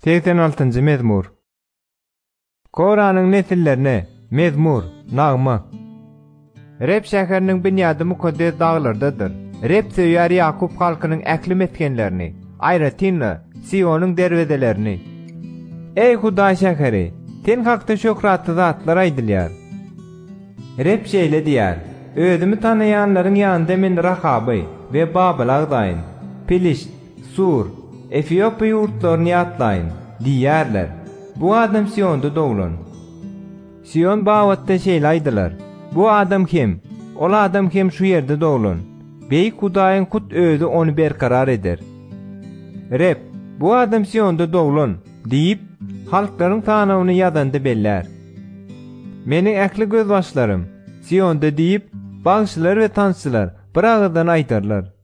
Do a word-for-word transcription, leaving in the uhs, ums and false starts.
seksen altyncı mezmur. Koranyň nesillerine mezmur, nagma. Rep şäheriniň binýady mukaddes daglardadyr. Rep söýýär Ýakup halkynyň äkli meskenlerini, aýratynla Sionyň derwezelerini. Ey Huda şäheri, sen hakda şöhratly zatlar aýdylýar. Rep şeýle diýär: özümi tanaýanlaryň ýanynda men Rahaby we Babyl agdaýyn, Pilist, Sur, Efiopiýa ýurtlaryny atlaýyn diýärler. Bu adam Sionda doglan. Sion bawatda şeýle aýdylar: bu adam kim? Ol adam kim şu ýerde doglan? Beýik Hudaýyň kut özü onu berkarar eder. Rep, bu adam Sionda doglan diýip halklaryň tanawyny ýadanda bellər. Meniň äkli göz başlarym Sionda diýip bagşylar we tansçylar bir agyrdan aýdarlar.